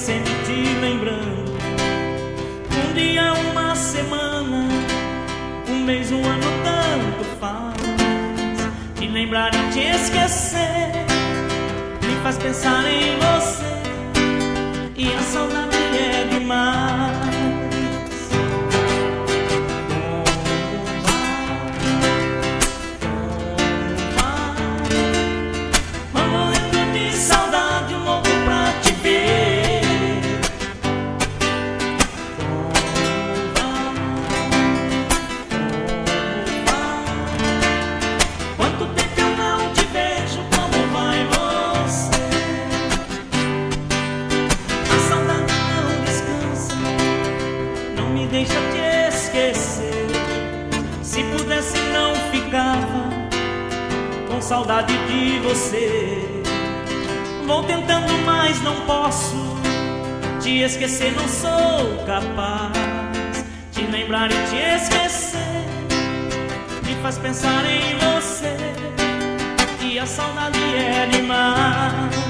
sempre te lembrando. Um dia, uma semana, um mês, um ano, tanto faz. Te lembrar e te esquecer me faz pensar em você, e a saudade é demais. Deixa te esquecer. Se pudesse não ficava com saudade de você. Vou tentando, mas não posso te esquecer, não sou capaz. Te lembrar e te esquecer me faz pensar em você, e a saudade é demais.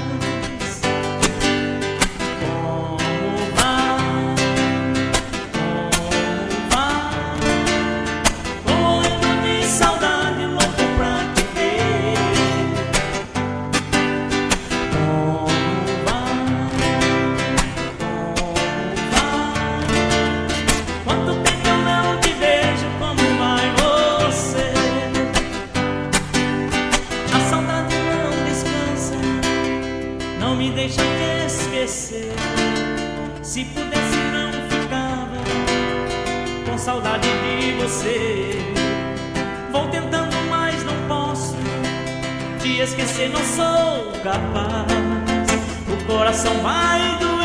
Não me deixa te esquecer. Se pudesse não ficava com saudade de você. Vou tentando, mas não posso te esquecer, não sou capaz. O coração vai doer